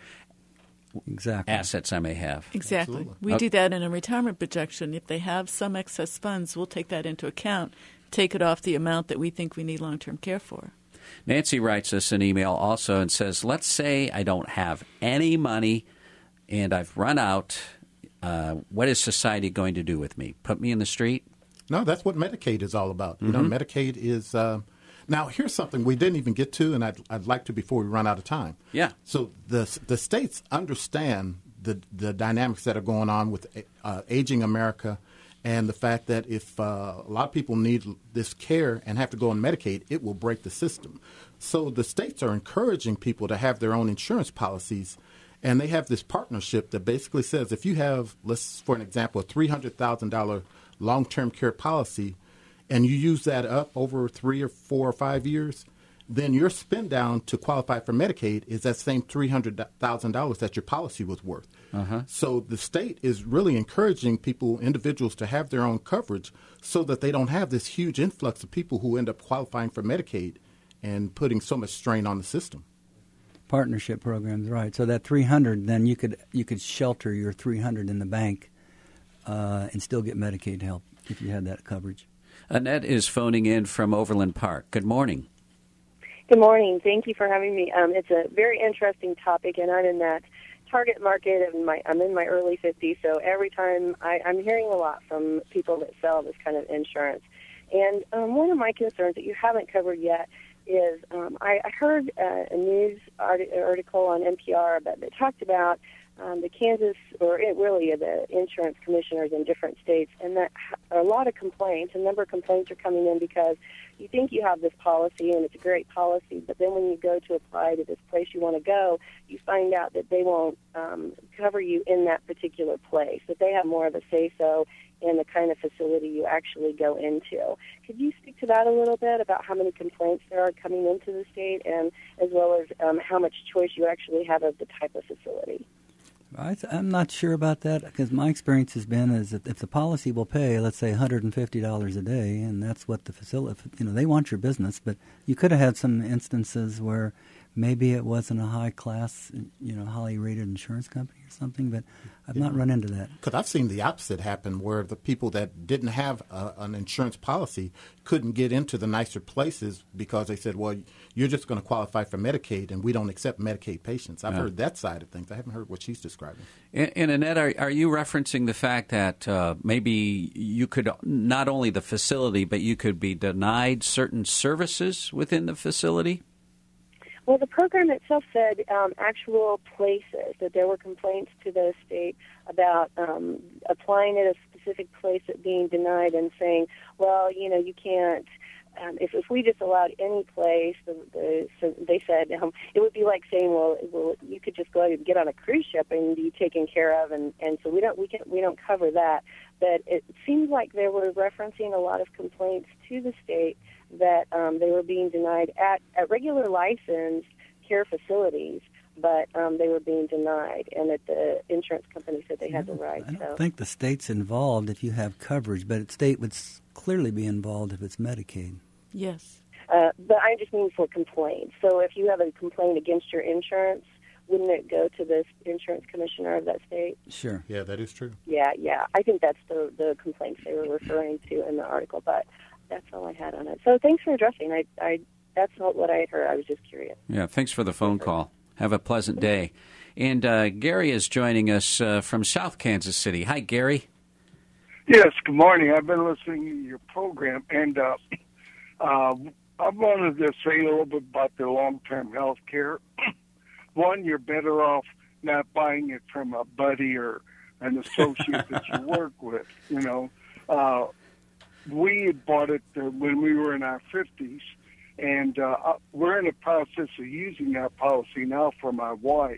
exactly. assets I may have. Exactly. Absolutely. We Okay. do that in a retirement projection. If they have some excess funds, we'll take that into account, take it off the amount that we think we need long-term care for. Nancy writes us an email also and says, let's say I don't have any money and I've run out. Uh, what is society going to do with me? Put me in the street? No, that's what Medicaid is all about. You know, Medicaid is uh, now. Here's something we didn't even get to, and I'd, I'd like to before we run out of time. Yeah. So the the states understand the the dynamics that are going on with uh, aging America, and the fact that if uh, a lot of people need this care and have to go on Medicaid, it will break the system. So the states are encouraging people to have their own insurance policies. And they have this partnership that basically says if you have, let's for an example, a three hundred thousand dollars long-term care policy, and you use that up over three or four or five years, then your spend down to qualify for Medicaid is that same three hundred thousand dollars that your policy was worth. Uh-huh. So the state is really encouraging people, individuals, to have their own coverage so that they don't have this huge influx of people who end up qualifying for Medicaid and putting so much strain on the system. Partnership programs, right? So that three hundred, then you could you could shelter your three hundred in the bank uh, and still get Medicaid help if you had that coverage. Annette is phoning in from Overland Park. Good morning. Good morning. Thank you for having me. Um, it's a very interesting topic, and I'm in that target market. Of my, I'm in my early fifties, so every time I, I'm hearing a lot from people that sell this kind of insurance. And um, one of my concerns that you haven't covered yet is um, I, I heard uh, a news art- article on N P R about, that talked about um, the Kansas, or it really the insurance commissioners in different states, and that a lot of complaints, a number of complaints are coming in because you think you have this policy and it's a great policy, but then when you go to apply to this place you want to go, you find out that they won't um, cover you in that particular place, that they have more of a say-so in the kind of facility you actually go into. Could you speak to that a little bit about how many complaints there are coming into the state, and as well as um, how much choice you actually have of the type of facility? I th- I'm not sure about that, because my experience has been is that if the policy will pay, let's say one hundred fifty dollars a day, and that's what the facility, you know, they want your business, but you could have had some instances where maybe it wasn't a high-class, you know, highly rated insurance company or something, but I've yeah. not run into that. Because I've seen the opposite happen, where the people that didn't have a, an insurance policy couldn't get into the nicer places because they said, well, you're just going to qualify for Medicaid, and we don't accept Medicaid patients. I've yeah. heard that side of things. I haven't heard what she's describing. And, and Annette, are, are you referencing the fact that uh, maybe you could, not only the facility, but you could be denied certain services within the facility? Well, the program itself said um, actual places, that there were complaints to the state about um, applying at a specific place at being denied and saying, well, you know, you can't, um, if, if we just allowed any place, the, the, so they said um, it would be like saying, well, well, you could just go and get on a cruise ship and be taken care of, and, and so we don't, we can, we don't cover that. But it seems like they were referencing a lot of complaints to the state that um, they were being denied at, at regular licensed care facilities, but um, they were being denied, and that the insurance company said they had the right. I don't so. think the state's involved if you have coverage, but the state would clearly be involved if it's Medicaid. Yes. Uh, but I just mean for complaints. So if you have a complaint against your insurance, wouldn't it go to the insurance commissioner of that state? Sure. Yeah, that is true. Yeah, yeah. I think that's the, the complaints they were referring to in the article, but that's all I had on it. So thanks for addressing. I, I, that's not what I had heard. I was just curious. Yeah, thanks for the phone call. Have a pleasant day. And uh, Gary is joining us uh, from South Kansas City. Hi, Gary. Yes, good morning. I've been listening to your program, and uh, uh, I wanted to say a little bit about the long-term health care. One, you're better off not buying it from a buddy or an associate that you work with, you know. Uh, we had bought it uh, when we were in our fifties, and uh, we're in the process of using our policy now for my wife.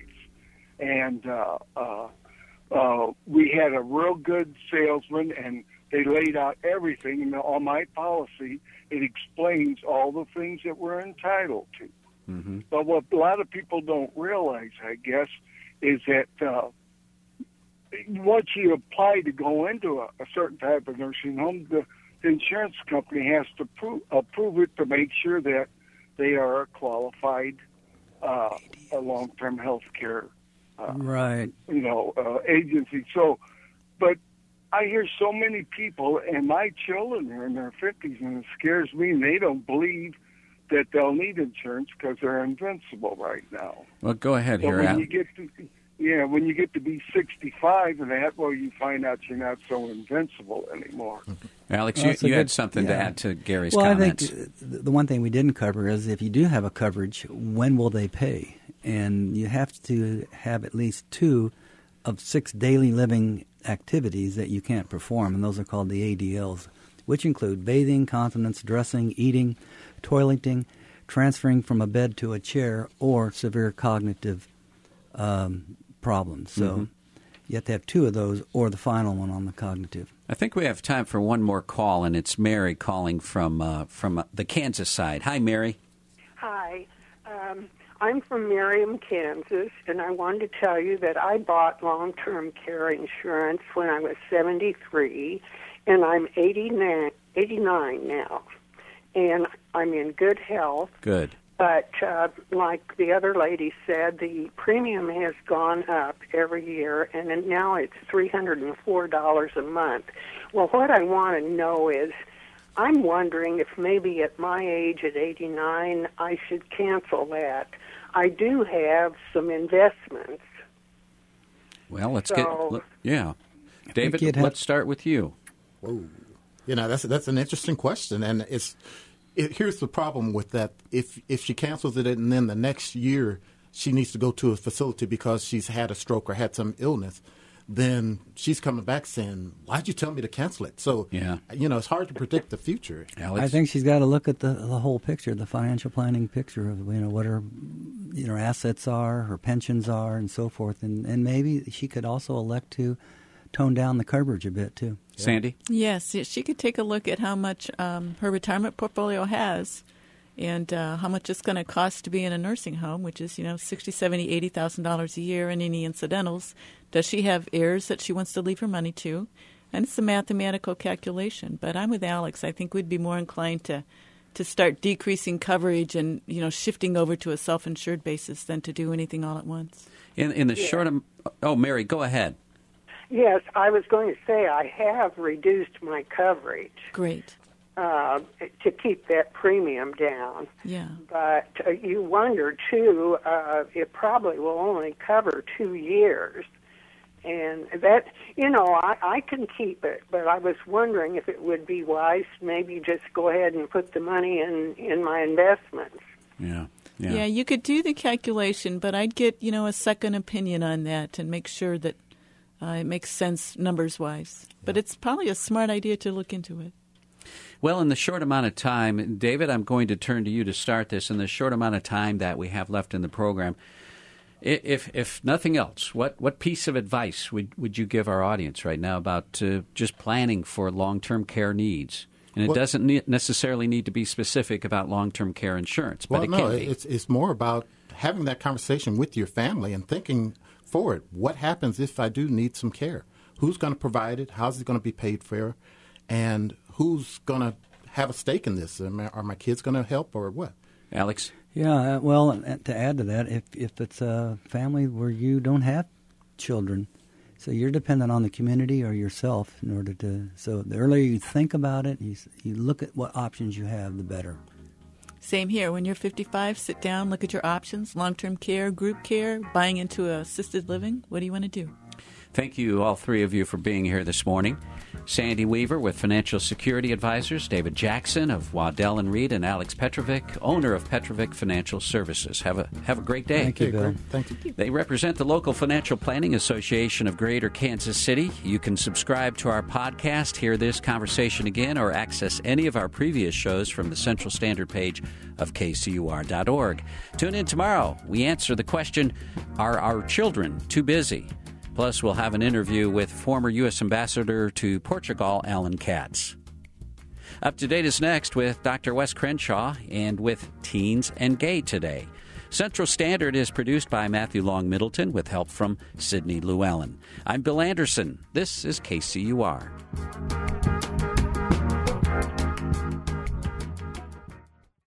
And uh, uh, uh, we had a real good salesman, and they laid out everything. And on my policy, it explains all the things that we're entitled to. Mm-hmm. But what a lot of people don't realize, I guess, is that uh, once you apply to go into a, a certain type of nursing home, the, the insurance company has to prove, approve it to make sure that they are a qualified uh, a long-term health care uh, right. you know, uh, agency. So, but I hear so many people, and my children are in their fifties, and it scares me, and they don't believe that they'll need insurance because they're invincible right now. Well, go ahead so here, when Al. you get to, yeah, when you get to be sixty-five and that, well, you find out you're not so invincible anymore. Alex, well, you, you good, had something yeah. to add to Gary's well, comments. Well, I think the one thing we didn't cover is if you do have a coverage, when will they pay? And you have to have at least two of six daily living activities that you can't perform, and those are called the A D Ls, which include bathing, continence, dressing, eating, toileting, transferring from a bed to a chair, or severe cognitive um, problems. So mm-hmm. you have to have two of those, or the final one on the cognitive. I think we have time for one more call, and it's Mary calling from uh, from uh, the Kansas side. Hi, Mary. Hi. Um, I'm from Merriam, Kansas, and I wanted to tell you that I bought long-term care insurance when I was seventy-three, and I'm eighty-nine, eighty-nine now. And I'm in good health. Good. But uh, like the other lady said, the premium has gone up every year, and now it's three hundred four dollars a month. Well, what I want to know is, I'm wondering if maybe at my age, at eighty-nine, I should cancel that. I do have some investments. Well, let's so, get, yeah. David, let's start with you. Whoa. You know, that's that's an interesting question, and it's it, here's the problem with that. If if she cancels it and then the next year she needs to go to a facility because she's had a stroke or had some illness, then she's coming back saying, why'd you tell me to cancel it? So, yeah. you know, it's hard to predict the future. Alex? I think she's got to look at the the whole picture, the financial planning picture of, you know, what her, you know, assets are, her pensions are, and so forth. And, and maybe she could also elect to tone down the coverage a bit, too. Sandy? Yes, she could take a look at how much um, her retirement portfolio has and uh, how much it's going to cost to be in a nursing home, which is, you know, sixty thousand dollars, seventy thousand dollars, eighty thousand dollars a year, and any incidentals. Does she have heirs that she wants to leave her money to? And it's a mathematical calculation. But I'm with Alex. I think we'd be more inclined to, to start decreasing coverage and, you know, shifting over to a self-insured basis than to do anything all at once. In, in the yeah. short of, oh, Mary, go ahead. Yes, I was going to say I have reduced my coverage. Great. Uh, to keep that premium down. Yeah. But uh, you wonder, too, uh, it probably will only cover two years. And that, you know, I, I can keep it, but I was wondering if it would be wise maybe just go ahead and put the money in, in my investments. Yeah. Yeah. Yeah, you could do the calculation, but I'd get, you know, a second opinion on that and make sure that uh, it makes sense numbers-wise. Yeah. But it's probably a smart idea to look into it. Well, in the short amount of time, David, I'm going to turn to you to start this. In the short amount of time that we have left in the program, if if nothing else, what, what piece of advice would, would you give our audience right now about uh, just planning for long-term care needs? And it well, doesn't ne- necessarily need to be specific about long-term care insurance, but well, it no, can be. It's, it's more about having that conversation with your family and thinking forward. What happens if I do need some care? Who's going to provide it? How's it going to be paid for? And who's going to have a stake in this? Are my, are my kids going to help or what? Alex? Yeah, well, to add to that, if if it's a family where you don't have children, so you're dependent on the community or yourself in order to, so the earlier you think about it, you, you look at what options you have, the better. Same here. When you're fifty-five, sit down, look at your options, long-term care, group care, buying into assisted living. What do you want to do? Thank you, all three of you, for being here this morning. Sandy Weaver with Financial Security Advisors, David Jackson of Waddell and Reed, and Alex Petrovic, owner of Petrovic Financial Services. Have a have a great day. Thank you, Bill. Thank you. They represent the local Financial Planning Association of Greater Kansas City. You can subscribe to our podcast, hear this conversation again, or access any of our previous shows from the Central Standard page of K C U R dot org. Tune in tomorrow. We answer the question, are our children too busy? Plus, we'll have an interview with former U S Ambassador to Portugal, Alan Katz. Up to Date is next with Doctor Wes Crenshaw and with Teens and Gay Today. Central Standard is produced by Matthew Long Middleton with help from Sidney Llewellyn. I'm Bill Anderson. This is K C U R.